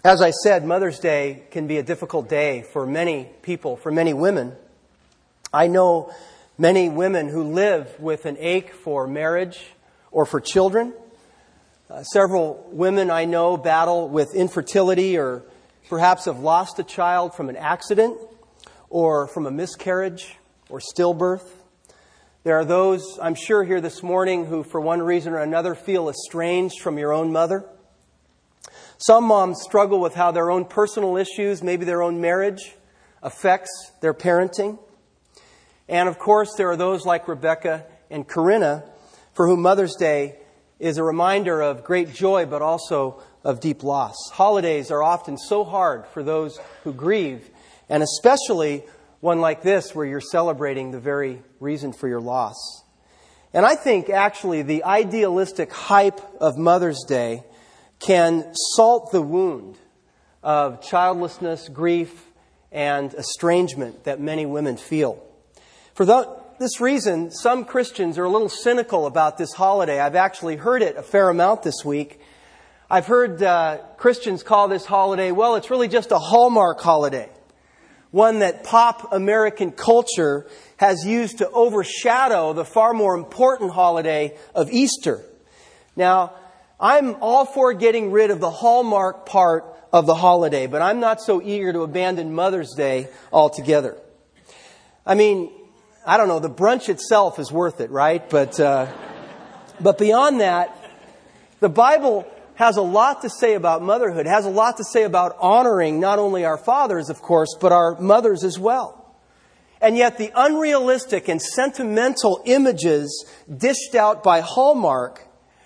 As I said, Mother's Day can be a difficult day for many people, for many women. I know many women who live with an ache for marriage or for children. Several women I know battle with infertility or perhaps have lost a child from an accident or from a miscarriage or stillbirth. There are those, I'm sure, here this morning who, for one reason or another, feel estranged from your own mother. Some moms struggle with how their own personal issues, maybe their own marriage, affects their parenting. And of course, there are those like Rebecca and Corinna for whom Mother's Day is a reminder of great joy, but also of deep loss. Holidays are often so hard for those who grieve, and especially one like this where you're celebrating the very reason for your loss. And I think actually the idealistic hype of Mother's Day can salt the wound of childlessness, grief, and estrangement that many women feel. For this reason, some Christians are a little cynical about this holiday. I've actually heard it a fair amount this week. I've heard Christians call this holiday, well, it's really just a Hallmark holiday. One that pop American culture has used to overshadow the far more important holiday of Easter. Now, I'm all for getting rid of the Hallmark part of the holiday, but I'm not so eager to abandon Mother's Day altogether. I mean, I don't know, the brunch itself is worth it, right? But beyond that, the Bible has a lot to say about motherhood, has a lot to say about honoring not only our fathers, of course, but our mothers as well. And yet the unrealistic and sentimental images dished out by Hallmark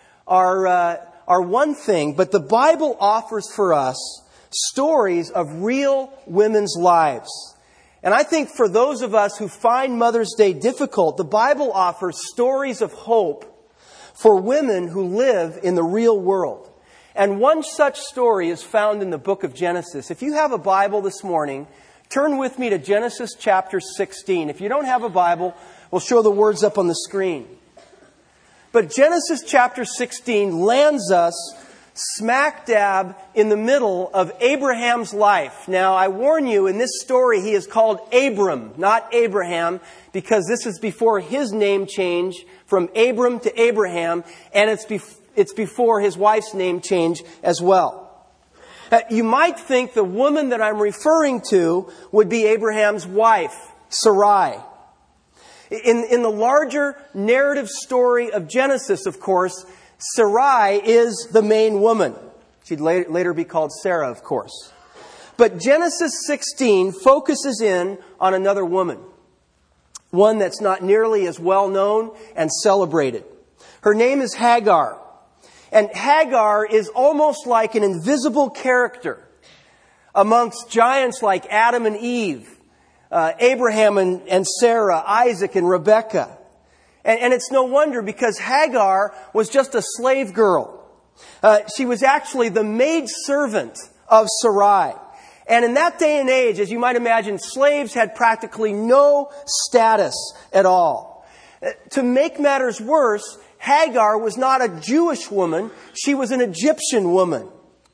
are one thing, but the Bible offers for us stories of real women's lives. And I think for those of us who find Mother's Day difficult, the Bible offers stories of hope for women who live in the real world. And one such story is found in the book of Genesis. If you have a Bible this morning, turn with me to Genesis chapter 16. If you don't have a Bible, we'll show the words up on the screen. But Genesis chapter 16 lands us smack dab in the middle of Abraham's life. Now, I warn you, in this story, he is called Abram, not Abraham, because this is before his name change from Abram to Abraham, and it's before his wife's name change as well. You might think the woman that I'm referring to would be Abraham's wife, Sarai. In the larger narrative story of Genesis, of course, Sarai is the main woman. She'd later be called Sarah, of course. But Genesis 16 focuses in on another woman. One that's not nearly as well known and celebrated. Her name is Hagar. And Hagar is almost like an invisible character amongst giants like Adam and Eve, Abraham and Sarah, Isaac and Rebekah. And it's no wonder because Hagar was just a slave girl. She was actually the maidservant of Sarai. And in that day and age, as you might imagine, slaves had practically no status at all. To make matters worse, Hagar was not a Jewish woman. She was an Egyptian woman.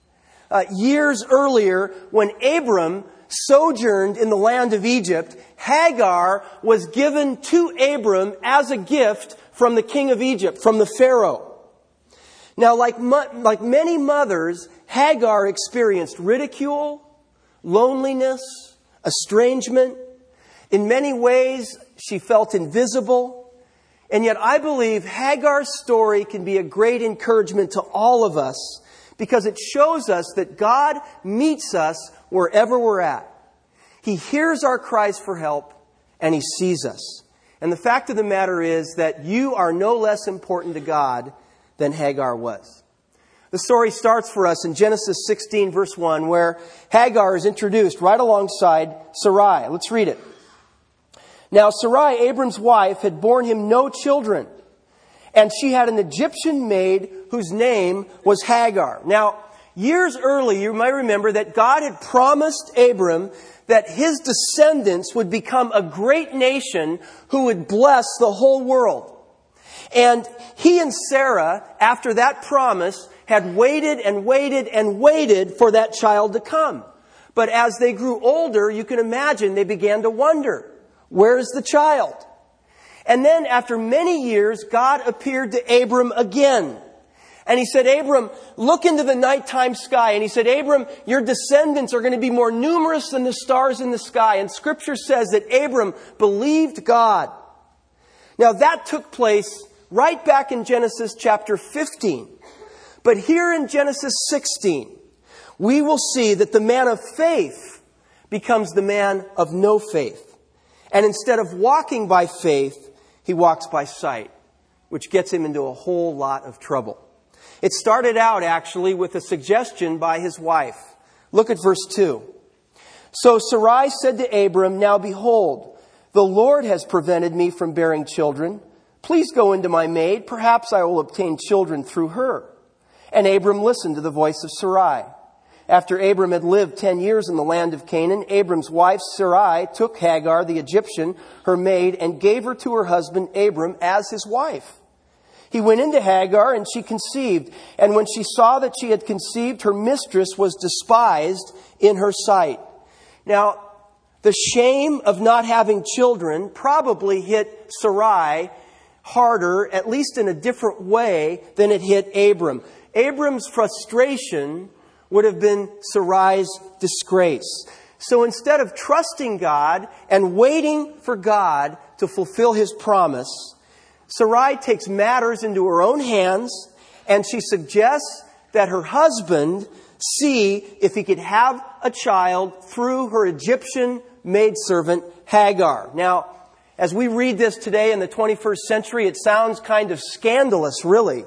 Years earlier, when Abram sojourned in the land of Egypt, Hagar was given to Abram as a gift from the king of Egypt, from the Pharaoh. Now, like many mothers, Hagar experienced ridicule, loneliness, estrangement. In many ways, she felt invisible. And yet I believe Hagar's story can be a great encouragement to all of us because it shows us that God meets us wherever we're at. He hears our cries for help and He sees us. And the fact of the matter is that you are no less important to God than Hagar was. The story starts for us in Genesis 16 verse 1 where Hagar is introduced right alongside Sarai. Let's read it. Now Sarai, Abram's wife, had borne him no children, and she had an Egyptian maid whose name was Hagar. Now, years early, you might remember that God had promised Abram that his descendants would become a great nation who would bless the whole world. And he and Sarah, after that promise, had waited and waited and waited for that child to come. But as they grew older, you can imagine they began to wonder, where's the child? And then after many years, God appeared to Abram again. And he said, Abram, look into the nighttime sky. And he said, Abram, your descendants are going to be more numerous than the stars in the sky. And Scripture says that Abram believed God. Now that took place right back in Genesis chapter 15. But here in Genesis 16, we will see that the man of faith becomes the man of no faith. And instead of walking by faith, he walks by sight, which gets him into a whole lot of trouble. It started out actually with a suggestion by his wife. Look at verse 2. So Sarai said to Abram, now behold, the Lord has prevented me from bearing children. Please go into my maid. Perhaps I will obtain children through her. And Abram listened to the voice of Sarai. After Abram had lived 10 years in the land of Canaan, Abram's wife Sarai took Hagar, the Egyptian, her maid, and gave her to her husband Abram as his wife. He went into Hagar, and she conceived. And when she saw that she had conceived, her mistress was despised in her sight. Now, the shame of not having children probably hit Sarai harder, at least in a different way, than it hit Abram. Abram's frustration would have been Sarai's disgrace. So instead of trusting God and waiting for God to fulfill His promise, Sarai takes matters into her own hands, and she suggests that her husband see if he could have a child through her Egyptian maidservant Hagar. Now, as we read this today in the 21st century, it sounds kind of scandalous, really.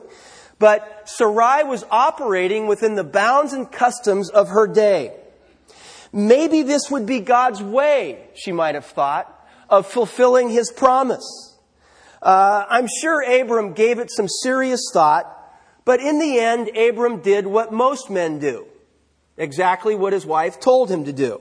But Sarai was operating within the bounds and customs of her day. Maybe this would be God's way, she might have thought, of fulfilling His promise. I'm sure Abram gave it some serious thought, but in the end, Abram did what most men do. Exactly what his wife told him to do.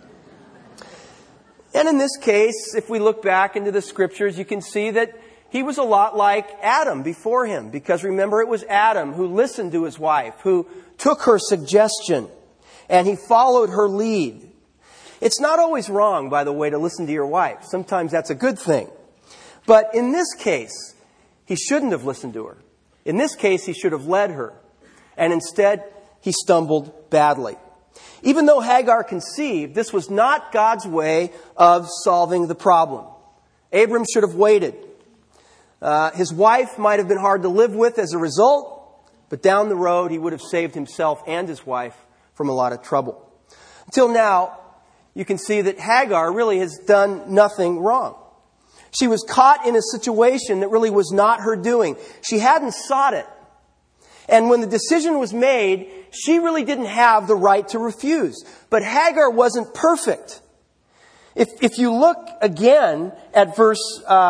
And in this case, if we look back into the Scriptures, you can see that he was a lot like Adam before him, because remember, it was Adam who listened to his wife, who took her suggestion, and he followed her lead. It's not always wrong, by the way, to listen to your wife. Sometimes that's a good thing. But in this case, he shouldn't have listened to her. In this case, he should have led her. And instead, he stumbled badly. Even though Hagar conceived, this was not God's way of solving the problem. Abram should have waited. His wife might have been hard to live with as a result, but down the road he would have saved himself and his wife from a lot of trouble. Until now, you can see that Hagar really has done nothing wrong. She was caught in a situation that really was not her doing. She hadn't sought it. And when the decision was made, she really didn't have the right to refuse. But Hagar wasn't perfect. If you look again at verse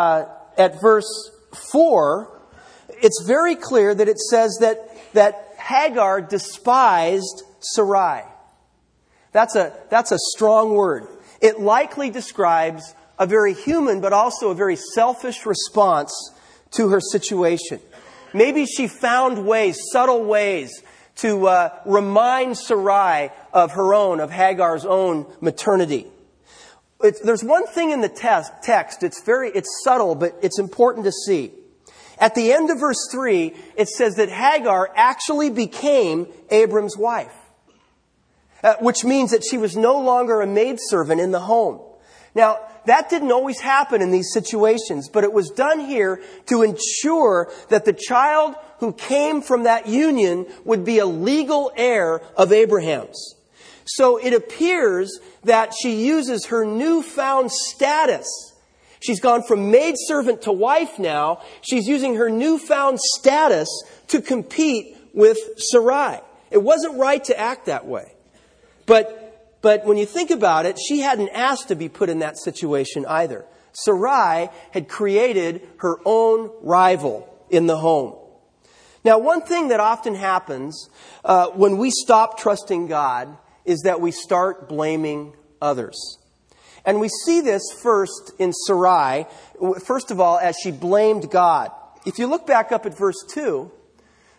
4, it's very clear that it says that Hagar despised Sarai. That's a strong word. It likely describes a very human but also a very selfish response to her situation. Maybe she found ways, subtle ways, to remind Sarai of Hagar's own maternity. There's one thing in the text, it's subtle, but it's important to see. At the end of verse 3, it says that Hagar actually became Abram's wife, which means that she was no longer a maidservant in the home. Now, that didn't always happen in these situations, but it was done here to ensure that the child who came from that union would be a legal heir of Abraham's. So it appears that she uses her newfound status. She's gone from maidservant to wife now. She's using her newfound status to compete with Sarai. It wasn't right to act that way. But when you think about it, she hadn't asked to be put in that situation either. Sarai had created her own rival in the home. Now, one thing that often happens when we stop trusting God is that we start blaming others. And we see this first in Sarai, first of all, as she blamed God. If you look back up at verse 2,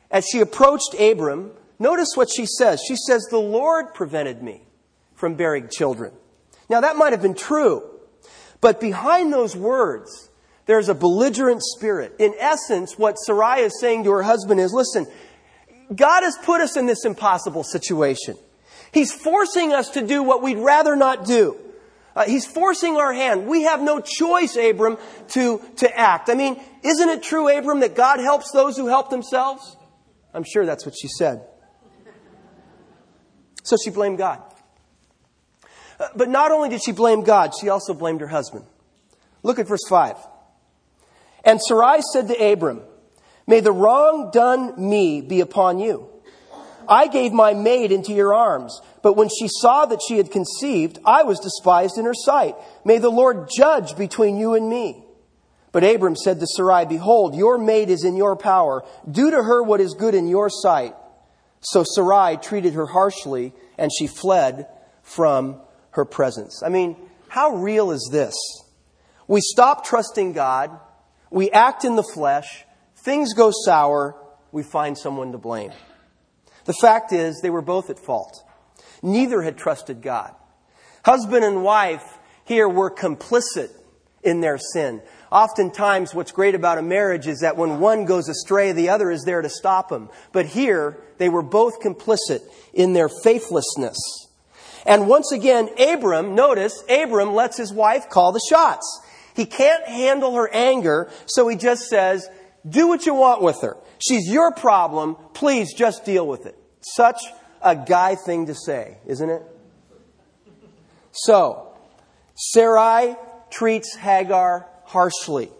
as she approached Abram, notice what she says. She says, "The Lord prevented me from bearing children." Now that might have been true, but behind those words, there's a belligerent spirit. In essence, what Sarai is saying to her husband is, listen, God has put us in this impossible situation. He's forcing us to do what we'd rather not do. He's forcing our hand. We have no choice, Abram, to act. I mean, isn't it true, Abram, that God helps those who help themselves? I'm sure that's what she said. So she blamed God. But not only did she blame God, she also blamed her husband. Look at verse 5. "And Sarai said to Abram, 'May the wrong done me be upon you. I gave my maid into your arms, but when she saw that she had conceived, I was despised in her sight. May the Lord judge between you and me.' But Abram said to Sarai, 'Behold, your maid is in your power. Do to her what is good in your sight.' So Sarai treated her harshly, and she fled from her presence." I mean, how real is this? We stop trusting God. We act in the flesh. Things go sour. We find someone to blame. The fact is, they were both at fault. Neither had trusted God. Husband and wife here were complicit in their sin. Oftentimes, what's great about a marriage is that when one goes astray, the other is there to stop them. But here, they were both complicit in their faithlessness. And once again, Abram lets his wife call the shots. He can't handle her anger, so he just says, "Do what you want with her. She's your problem. Please just deal with it." Such a guy thing to say, isn't it? So, Sarai treats Hagar harshly.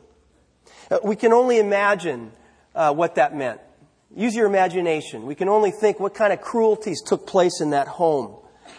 We can only imagine what that meant. Use your imagination. We can only think what kind of cruelties took place in that home.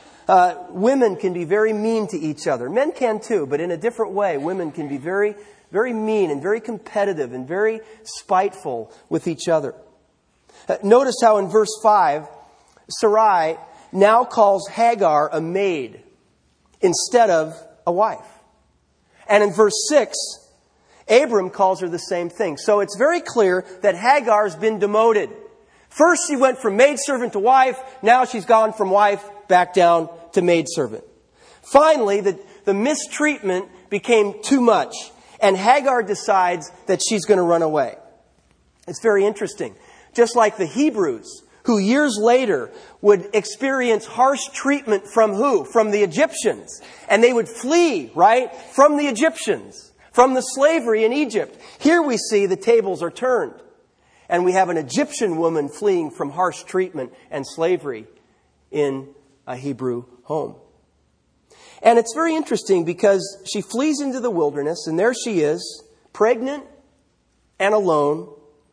Women can be very mean to each other. Men can too, but in a different way. Women can be very, very mean and very competitive and very spiteful with each other. Notice how in verse 5, Sarai now calls Hagar a maid instead of a wife. And in verse 6, Abram calls her the same thing. So it's very clear that Hagar's been demoted. First she went from maidservant to wife. Now she's gone from wife back down to maidservant. Finally, the mistreatment became too much. And Hagar decides that she's going to run away. It's very interesting. Just like the Hebrews, who years later would experience harsh treatment from who? From the Egyptians. And they would flee, right? From the Egyptians. From the slavery in Egypt. Here we see the tables are turned. And we have an Egyptian woman fleeing from harsh treatment and slavery in a Hebrew home. And it's very interesting because she flees into the wilderness, and there she is, pregnant and alone.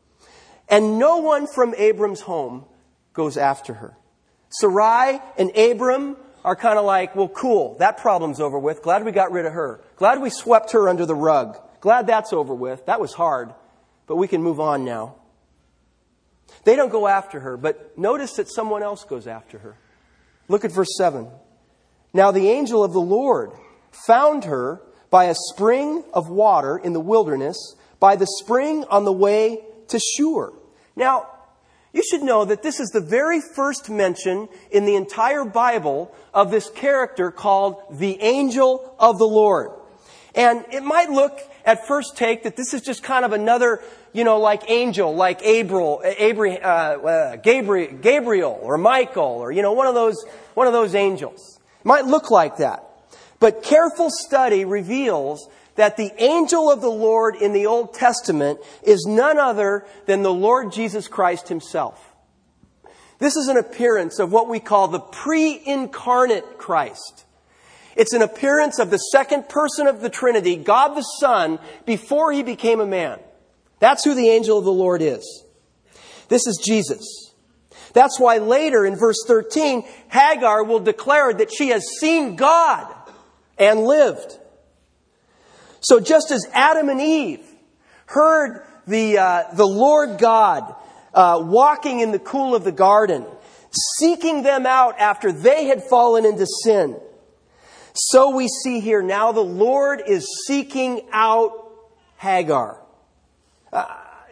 And no one from Abram's home goes after her. Sarai and Abram are kind of like, well, cool, that problem's over with. Glad we got rid of her. Glad we swept her under the rug. Glad that's over with. That was hard, but we can move on now. They don't go after her, but notice that someone else goes after her. Look at verse 7. "Now the angel of the Lord found her by a spring of water in the wilderness, by the spring on the way to Shur." Now, you should know that this is the very first mention in the entire Bible of this character called the angel of the Lord. And it might look at first take that this is just kind of another, like angel, like Gabriel or Michael, or, one of those angels. It might look like that. But careful study reveals that the angel of the Lord in the Old Testament is none other than the Lord Jesus Christ himself. This is an appearance of what we call the pre-incarnate Christ. It's an appearance of the second person of the Trinity, God the Son, before he became a man. That's who the angel of the Lord is. This is Jesus. That's why later in verse 13, Hagar will declare that she has seen God and lived. So just as Adam and Eve heard the Lord God walking in the cool of the garden, seeking them out after they had fallen into sin, so we see here now the Lord is seeking out Hagar.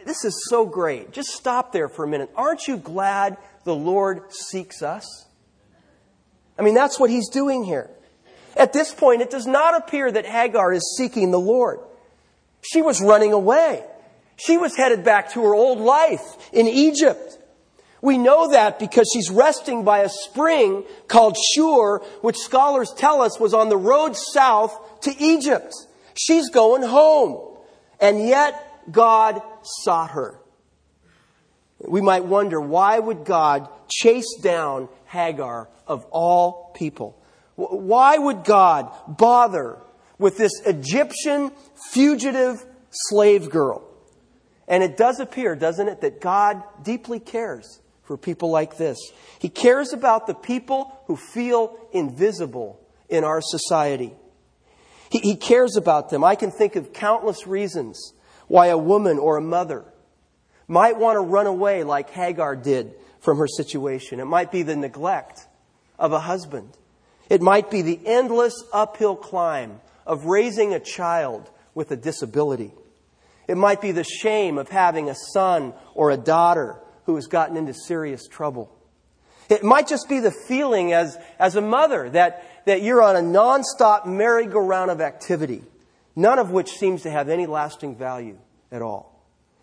this is so great. Just stop there for a minute. Aren't you glad the Lord seeks us? I mean, that's what He's doing here. At this point, it does not appear that Hagar is seeking the Lord. She was running away. She was headed back to her old life in Egypt. We know that because she's resting by a spring called Shur, which scholars tell us was on the road south to Egypt. She's going home. And yet, God sought her. We might wonder, why would God chase down Hagar of all people? Why would God bother with this Egyptian fugitive slave girl? And it does appear, doesn't it, that God deeply cares for people like this. He cares about the people who feel invisible in our society. He cares about them. I can think of countless reasons why a woman or a mother might want to run away like Hagar did from her situation. It might be the neglect of a husband. It might be the endless uphill climb of raising a child with a disability. It might be the shame of having a son or a daughter who has gotten into serious trouble. It might just be the feeling as a mother that you're on a nonstop merry-go-round of activity, none of which seems to have any lasting value at all.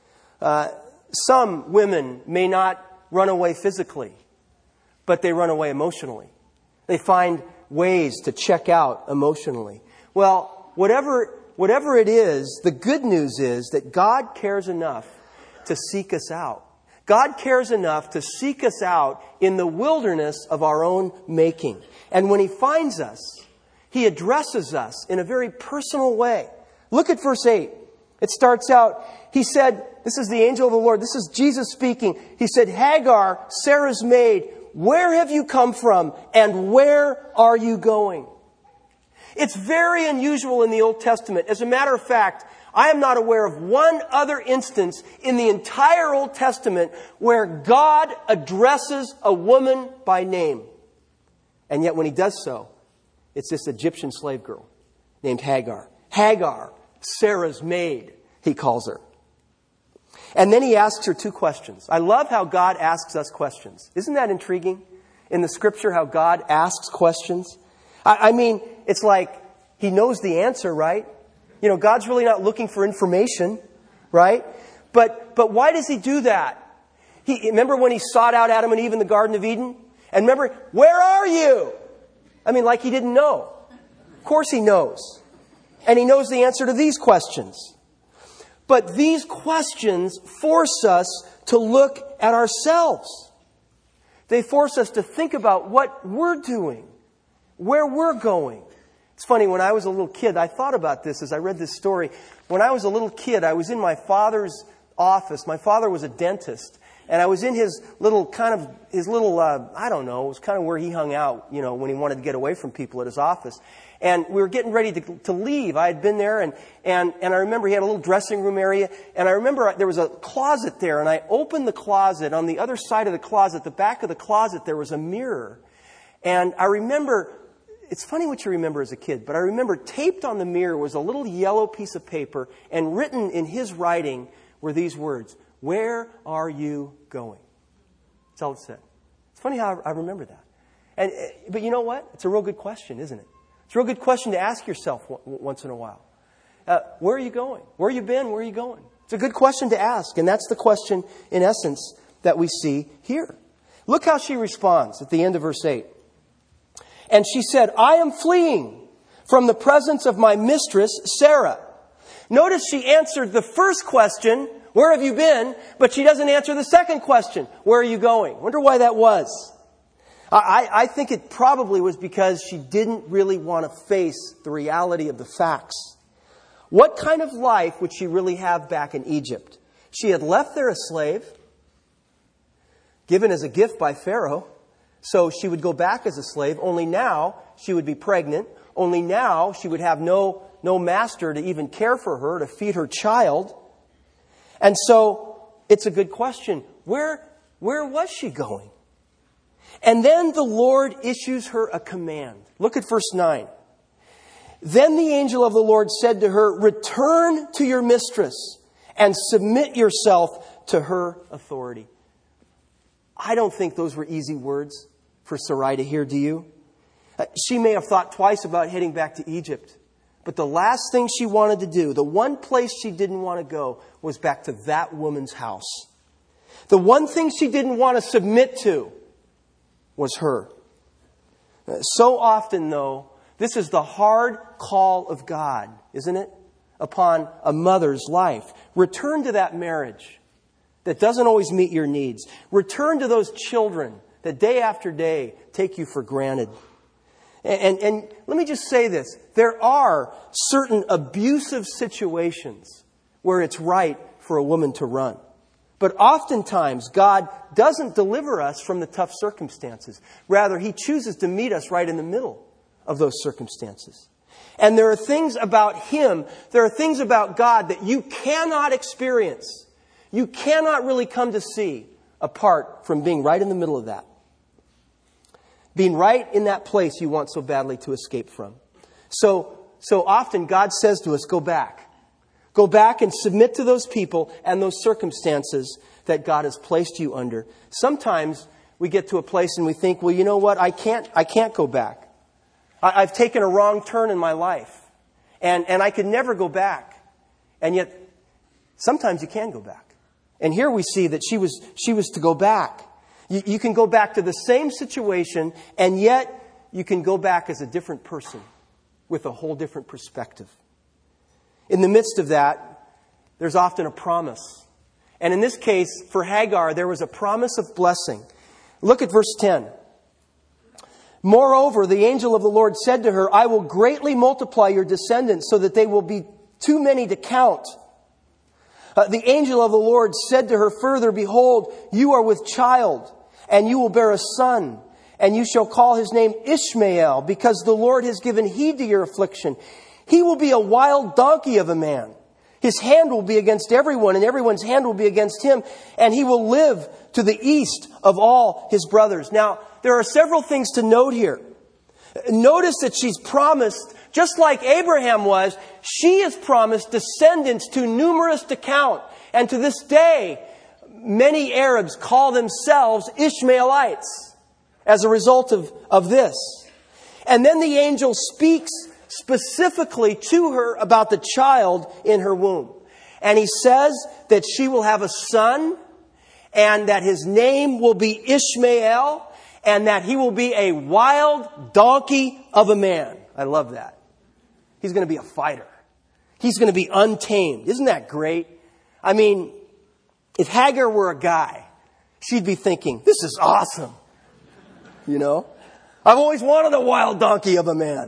Some women may not run away physically, but they run away emotionally. They find ways to check out emotionally. Well, whatever it is, the good news is that God cares enough to seek us out. God cares enough to seek us out in the wilderness of our own making. And when He finds us, He addresses us in a very personal way. Look at verse 8. It starts out, He said, this is the angel of the Lord, this is Jesus speaking. He said, Hagar, Sarah's maid, where have you come from and where are you going? It's very unusual in the Old Testament. As a matter of fact, I am not aware of one other instance in the entire Old Testament where God addresses a woman by name. And yet when He does so, it's this Egyptian slave girl named Hagar. Hagar, Sarah's maid, He calls her. And then He asks her two questions. I love how God asks us questions. Isn't that intriguing? In the Scripture, how God asks questions. I mean, it's like He knows the answer, right? You know, God's really not looking for information, right? But why does He do that? Remember when He sought out Adam and Eve in the Garden of Eden? And remember, where are you? I mean, like He didn't know. Of course He knows. And He knows the answer to these questions. But these questions force us to look at ourselves. They force us to think about what we're doing, where we're going. It's funny, when I was a little kid, I thought about this as I read this story. When I was a little kid, I was in my father's office. My father was a dentist. And I was in his little, I don't know, it was kind of where he hung out, you know, when he wanted to get away from people at his office. And we were getting ready to leave. I had been there, and I remember he had a little dressing room area. And I remember there was a closet there, and I opened the closet. On the other side of the closet, the back of the closet, there was a mirror. And I remember, it's funny what you remember as a kid, but I remember taped on the mirror was a little yellow piece of paper, and written in his writing were these words, "Where are you going?" That's all it said. It's funny how I remember that. But you know what? It's a real good question, isn't it? It's a real good question to ask yourself once in a while. Where are you going? Where have you been? Where are you going? It's a good question to ask, and that's the question, in essence, that we see here. Look how she responds at the end of verse 8. And she said, "I am fleeing from the presence of my mistress, Sarah." Notice she answered the first question, "Where have you been?" But she doesn't answer the second question, "Where are you going?" Wonder why that was. I think it probably was because she didn't really want to face the reality of the facts. What kind of life would she really have back in Egypt? She had left there a slave, given as a gift by Pharaoh. So she would go back as a slave, only now she would be pregnant. Only now she would have no master to even care for her, to feed her child. And so it's a good question. Where was she going? And then the Lord issues her a command. Look at verse 9. Then the angel of the Lord said to her, "Return to your mistress and submit yourself to her authority. I don't think those were easy words for Sarai to hear, do you? She may have thought twice about heading back to Egypt. But the last thing she wanted to do, the one place she didn't want to go, was back to that woman's house. The one thing she didn't want to submit to was her. So often, though, this is the hard call of God, isn't it? Upon a mother's life. Return to that marriage that doesn't always meet your needs. Return to those children that day after day take you for granted. And let me just say this. There are certain abusive situations where it's right for a woman to run. But oftentimes, God doesn't deliver us from the tough circumstances. Rather, He chooses to meet us right in the middle of those circumstances. And there are things about Him, there are things about God that you cannot experience. You cannot really come to see apart from being right in the middle of that. Being right in that place you want so badly to escape from. So often God says to us, go back. Go back and submit to those people and those circumstances that God has placed you under. Sometimes we get to a place and we think, well, you know what? I can't go back. I've taken a wrong turn in my life. And I could never go back. And yet, sometimes you can go back. And here we see that she was to go back. You can go back to the same situation, and yet you can go back as a different person with a whole different perspective. In the midst of that, there's often a promise. And in this case, for Hagar, there was a promise of blessing. Look at verse 10. Moreover, the angel of the Lord said to her, I will greatly multiply your descendants so that they will be too many to count. The angel of the Lord said to her further, behold, you are with child, and you will bear a son, and you shall call his name Ishmael, because the Lord has given heed to your affliction. He will be a wild donkey of a man. His hand will be against everyone, and everyone's hand will be against him, and he will live to the east of all his brothers. Now, there are several things to note here. Notice that she's promised, just like Abraham was, she is promised descendants too numerous to count. And to this day, many Arabs call themselves Ishmaelites as a result of this. And then the angel speaks specifically to her about the child in her womb. And he says that she will have a son, and that his name will be Ishmael, and that he will be a wild donkey of a man. I love that. He's going to be a fighter. He's going to be untamed. Isn't that great? I mean, if Hagar were a guy, she'd be thinking, this is awesome. You know? I've always wanted a wild donkey of a man.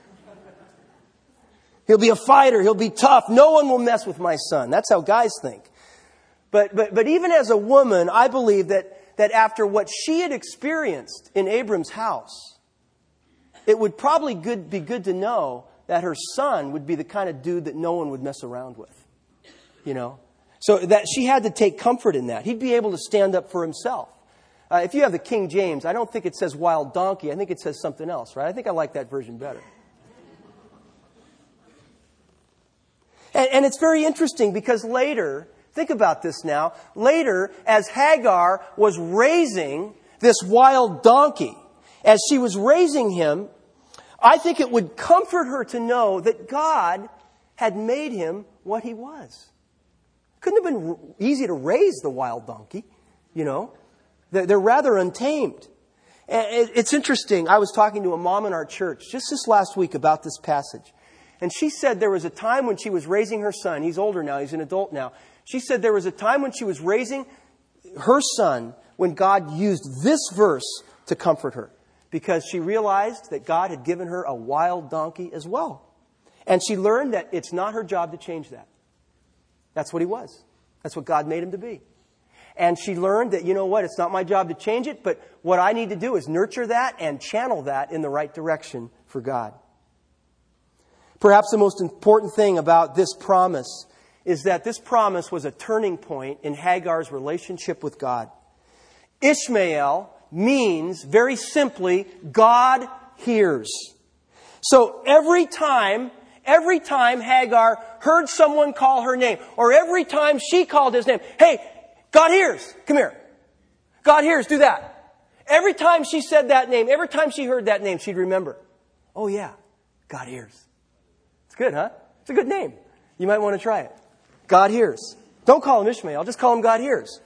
He'll be a fighter. He'll be tough. No one will mess with my son. That's how guys think. But even as a woman, I believe that after what she had experienced in Abram's house, it would probably be good to know that her son would be the kind of dude that no one would mess around with. You know? So that she had to take comfort in that. He'd be able to stand up for himself. If you have the King James, I don't think it says wild donkey. I think it says something else, right? I think I like that version better. And it's very interesting because later, think about this now, later as Hagar was raising this wild donkey, as she was raising him, I think it would comfort her to know that God had made him what he was. Couldn't have been easy to raise the wild donkey, you know. They're rather untamed. And it's interesting. I was talking to a mom in our church just this last week about this passage. And she said there was a time when she was raising her son. He's older now. He's an adult now. She said there was a time when she was raising her son when God used this verse to comfort her. Because she realized that God had given her a wild donkey as well. And she learned that it's not her job to change that. That's what he was. That's what God made him to be. And she learned that, you know what, it's not my job to change it, but what I need to do is nurture that and channel that in the right direction for God. Perhaps the most important thing about this promise is that this promise was a turning point in Hagar's relationship with God. Ishmael means, very simply, God hears. So every time every time Hagar heard someone call her name, or every time she called his name, hey, God hears, come here. God hears, do that. Every time she said that name, every time she heard that name, she'd remember, oh yeah, God hears. It's good, huh? It's a good name. You might want to try it. God hears. Don't call him Ishmael, just call him God hears.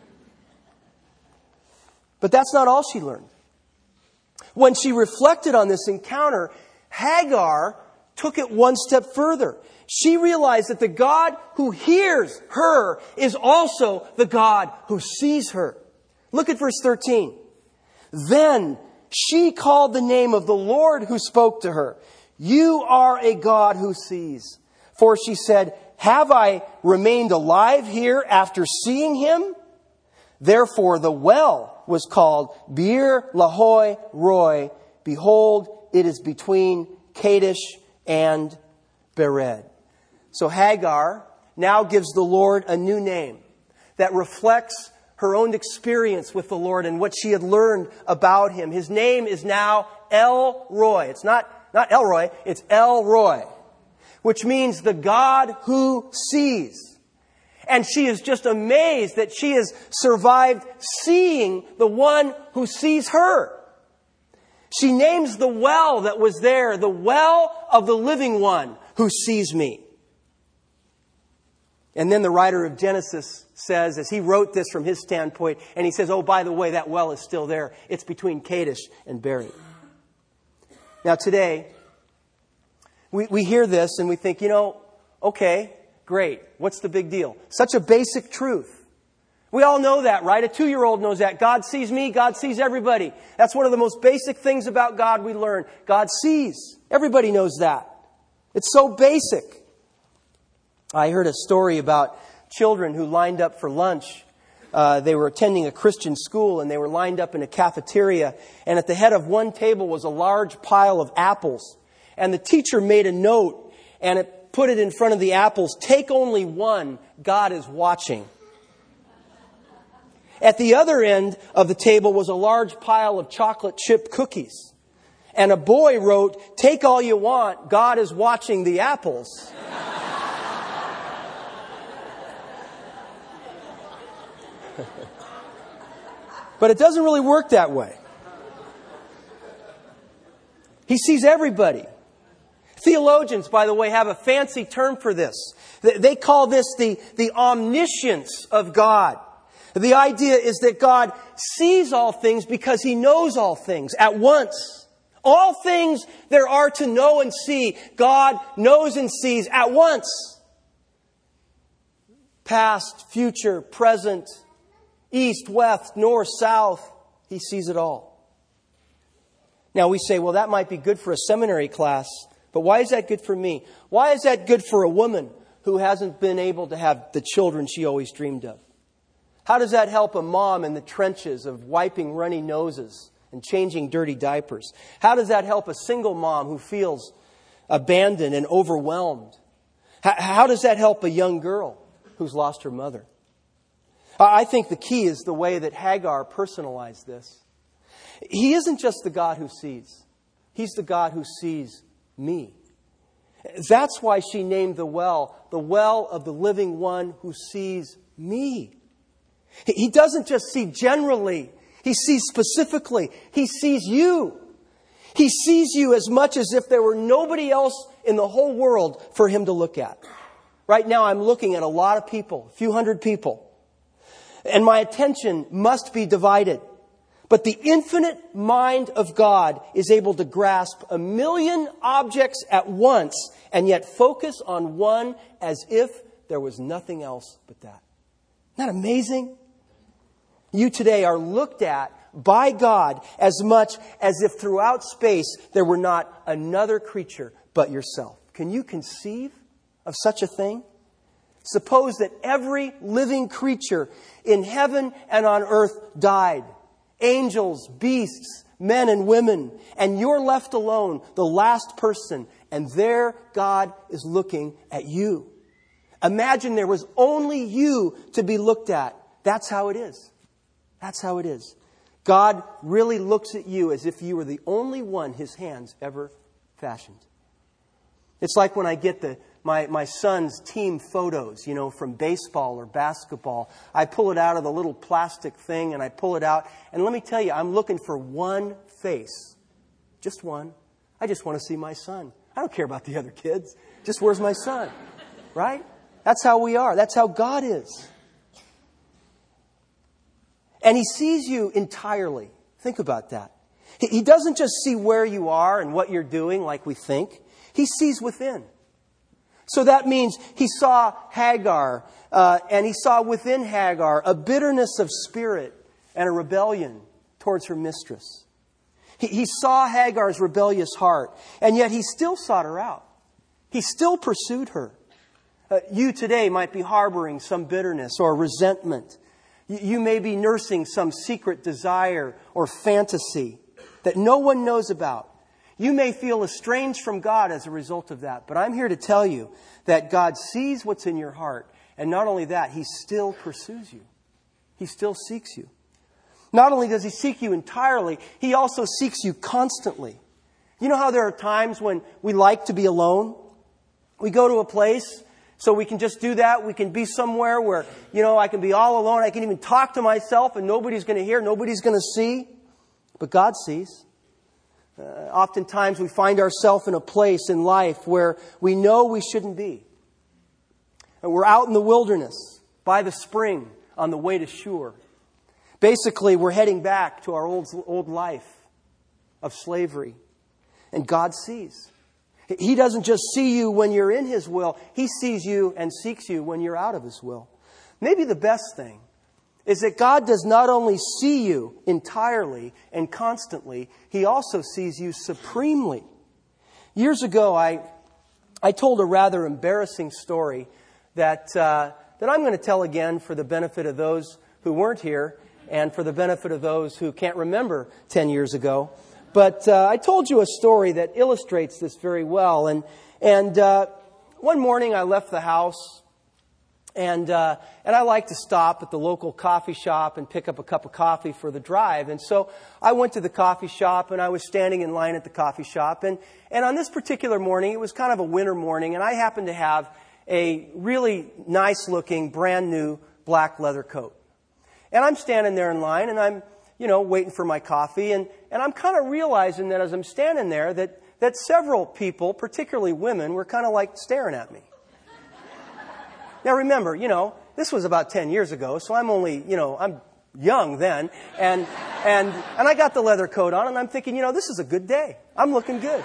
But that's not all she learned. When she reflected on this encounter, Hagar took it one step further. She realized that the God who hears her is also the God who sees her. Look at verse 13. Then she called the name of the Lord who spoke to her. You are a God who sees. For she said, have I remained alive here after seeing him? Therefore the well was called Beer Lahai Roi. Behold, it is between Kadesh and Bered. So Hagar now gives the Lord a new name that reflects her own experience with the Lord and what she had learned about him. His name is now El Roi. It's not El Roi, it's El Roi, which means the God who sees. And she is just amazed that she has survived seeing the one who sees her. She names the well that was there, the well of the living one who sees me. And then the writer of Genesis says, as he wrote this from his standpoint, and he says, oh, by the way, that well is still there. It's between Kadesh and Bered. Now today, we hear this and we think, okay, great. What's the big deal? Such a basic truth. We all know that, right? A 2-year-old knows that. God sees me. God sees everybody. That's one of the most basic things about God we learn. God sees. Everybody knows that. It's so basic. I heard a story about children who lined up for lunch. They were attending a Christian school and they were lined up in a cafeteria. And at the head of one table was a large pile of apples. And the teacher made a note and put it in front of the apples. Take only one. God is watching. At the other end of the table was a large pile of chocolate chip cookies. And a boy wrote, take all you want. God is watching the apples. But it doesn't really work that way. He sees everybody. Theologians, by the way, have a fancy term for this. They call this the omniscience of God. The idea is that God sees all things because He knows all things at once. All things there are to know and see, God knows and sees at once. Past, future, present, east, west, north, south, He sees it all. Now we say, well, that might be good for a seminary class, but why is that good for me? Why is that good for a woman who hasn't been able to have the children she always dreamed of? How does that help a mom in the trenches of wiping runny noses and changing dirty diapers? How does that help a single mom who feels abandoned and overwhelmed? How does that help a young girl who's lost her mother? I think the key is the way that Hagar personalized this. He isn't just the God who sees. He's the God who sees me. That's why she named the well of the living one who sees me. He doesn't just see generally. He sees specifically. He sees you. He sees you as much as if there were nobody else in the whole world for Him to look at. Right now I'm looking at a lot of people, a few hundred people. And my attention must be divided. But the infinite mind of God is able to grasp 1,000,000 objects at once and yet focus on one as if there was nothing else but that. Isn't that amazing? You today are looked at by God as much as if throughout space there were not another creature but yourself. Can you conceive of such a thing? Suppose that every living creature in heaven and on earth died. Angels, beasts, men and women. And you're left alone, the last person. And there God is looking at you. Imagine there was only you to be looked at. That's how it is. That's how it is. God really looks at you as if you were the only one His hands ever fashioned. It's like when I get my son's team photos, from baseball or basketball. I pull it out of the little plastic thing and I pull it out. And let me tell you, I'm looking for one face. Just one. I just want to see my son. I don't care about the other kids. Just where's my son? Right? That's how we are. That's how God is. And He sees you entirely. Think about that. He doesn't just see where you are and what you're doing like we think. He sees within. So that means He saw Hagar, and He saw within Hagar a bitterness of spirit and a rebellion towards her mistress. He saw Hagar's rebellious heart, and yet He still sought her out. He still pursued her. You today might be harboring some bitterness or resentment. You may be nursing some secret desire or fantasy that no one knows about. You may feel estranged from God as a result of that. But I'm here to tell you that God sees what's in your heart. And not only that, He still pursues you. He still seeks you. Not only does He seek you entirely, He also seeks you constantly. You know how there are times when we like to be alone? We go to a place so we can just do that. We can be somewhere where, I can be all alone. I can even talk to myself and nobody's going to hear, nobody's going to see. But God sees. Oftentimes we find ourselves in a place in life where we know we shouldn't be. And we're out in the wilderness, by the spring, on the way to Shur. Basically, we're heading back to our old life of slavery. And God sees. He doesn't just see you when you're in His will. He sees you and seeks you when you're out of His will. Maybe the best thing is that God does not only see you entirely and constantly, He also sees you supremely. Years ago, I told a rather embarrassing story that I'm going to tell again for the benefit of those who weren't here and for the benefit of those who can't remember 10 years ago. But I told you a story that illustrates this very well. And one morning I left the house, and I like to stop at the local coffee shop and pick up a cup of coffee for the drive. And so I went to the coffee shop, and I was standing in line at the coffee shop. And on this particular morning, it was kind of a winter morning, and I happened to have a really nice-looking, brand-new black leather coat. And I'm standing there in line, and I'm waiting for my coffee. And I'm kind of realizing that as I'm standing there that several people, particularly women, were kind of like staring at me. Now remember, this was about 10 years ago, so I'm only, I'm young then. And I got the leather coat on, and I'm thinking, this is a good day. I'm looking good.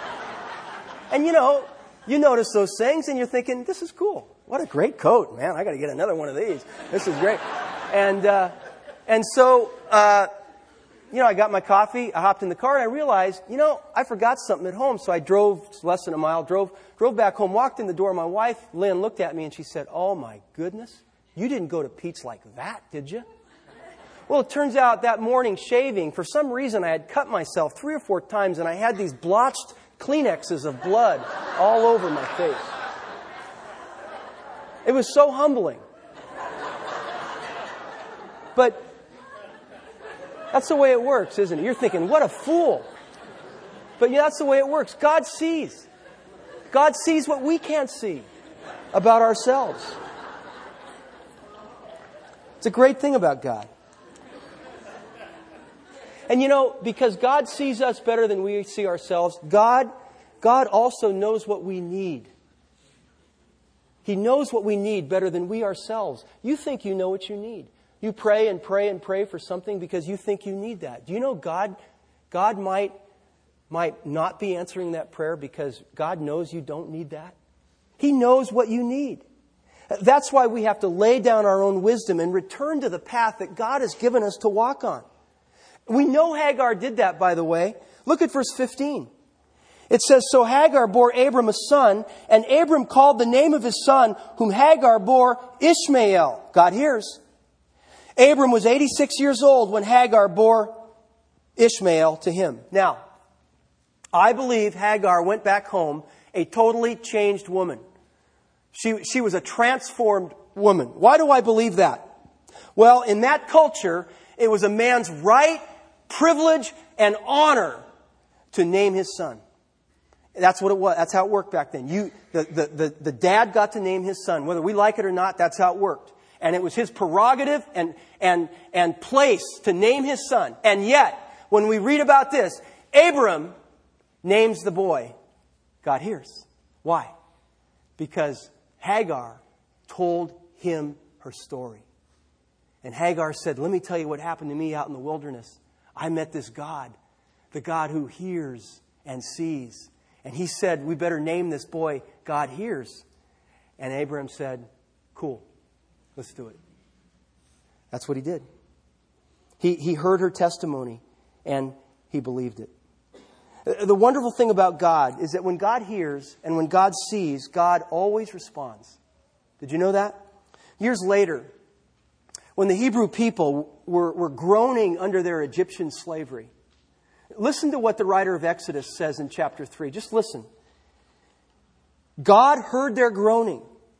And you notice those things, and you're thinking, this is cool. What a great coat, man. I got to get another one of these. This is great. And so, I got my coffee, I hopped in the car, and I realized, I forgot something at home. So I drove less than a mile, drove back home, walked in the door. My wife, Lynn, looked at me and she said, "Oh my goodness, you didn't go to Pete's like that, did you?" Well, it turns out that morning shaving, for some reason I had cut myself 3 or 4 times and I had these blotched Kleenexes of blood all over my face. It was so humbling. But that's the way it works, isn't it? You're thinking, what a fool. But that's the way it works. God sees. God sees what we can't see about ourselves. It's a great thing about God. And because God sees us better than we see ourselves, God also knows what we need. He knows what we need better than we ourselves. You think you know what you need. You pray and pray and pray for something because you think you need that. Do you know God might not be answering that prayer because God knows you don't need that? He knows what you need. That's why we have to lay down our own wisdom and return to the path that God has given us to walk on. We know Hagar did that, by the way. Look at verse 15. It says, "So Hagar bore Abram a son, and Abram called the name of his son, whom Hagar bore, Ishmael." God hears. Abram was 86 years old when Hagar bore Ishmael to him. Now, I believe Hagar went back home a totally changed woman. She was a transformed woman. Why do I believe that? Well, in that culture, it was a man's right, privilege, and honor to name his son. That's what it was. That's how it worked back then. The dad got to name his son. Whether we like it or not, that's how it worked. And it was his prerogative and place to name his son. And yet, when we read about this, Abram names the boy. God hears. Why? Because Hagar told him her story. And Hagar said, let me tell you what happened to me out in the wilderness. I met this God, the God who hears and sees. And he said, we better name this boy God Hears. And Abraham said, cool, let's do it. That's what he did. He heard her testimony and he believed it. The wonderful thing about God is that when God hears and when God sees, God always responds. Did you know that? Years later, when the Hebrew people were groaning under their Egyptian slavery, listen to what the writer of Exodus says in chapter 3. Just listen. God heard their groaning.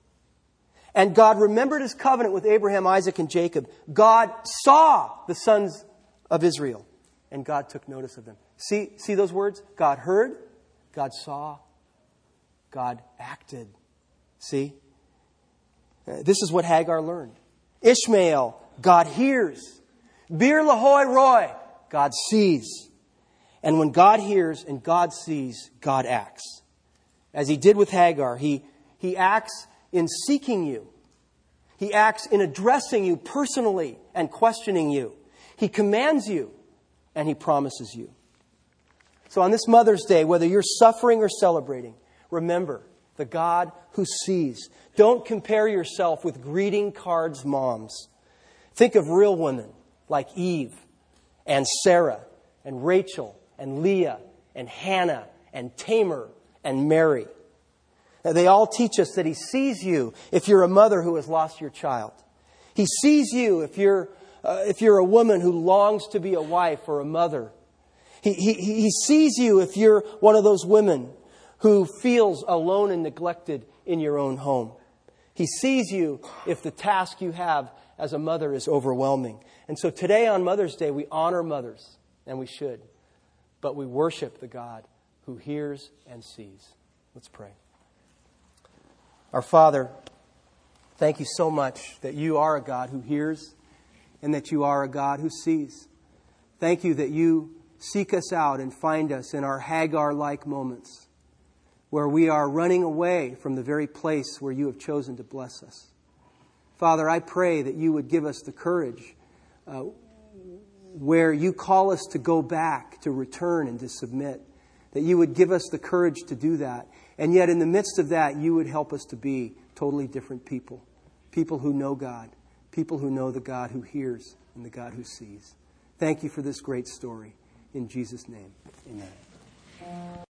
And God remembered His covenant with Abraham, Isaac, and Jacob. God saw the sons of Israel. And God took notice of them. See those words? God heard. God saw. God acted. See? This is what Hagar learned. Ishmael, God hears. Bir lahoi roi, God sees. And when God hears and God sees, God acts. As He did with Hagar, He acts in seeking you. He acts in addressing you personally and questioning you. He commands you and He promises you. So on this Mother's Day, whether you're suffering or celebrating, remember the God who sees. Don't compare yourself with greeting cards moms. Think of real women like Eve and Sarah and Rachel and Leah and Hannah and Tamar and Mary. They all teach us that He sees you if you're a mother who has lost your child. He sees you if you're a woman who longs to be a wife or a mother. He sees you if you're one of those women who feels alone and neglected in your own home. He sees you if the task you have as a mother is overwhelming. And so today on Mother's Day, we honor mothers, and we should. But we worship the God who hears and sees. Let's pray. Our Father, thank you so much that you are a God who hears and that you are a God who sees. Thank you that you seek us out and find us in our Hagar-like moments where we are running away from the very place where you have chosen to bless us. Father, I pray that you would give us the courage where you call us to go back, to return and to submit. That you would give us the courage to do that. And yet in the midst of that, you would help us to be totally different people. People who know God. People who know the God who hears and the God who sees. Thank you for this great story. In Jesus' name, amen.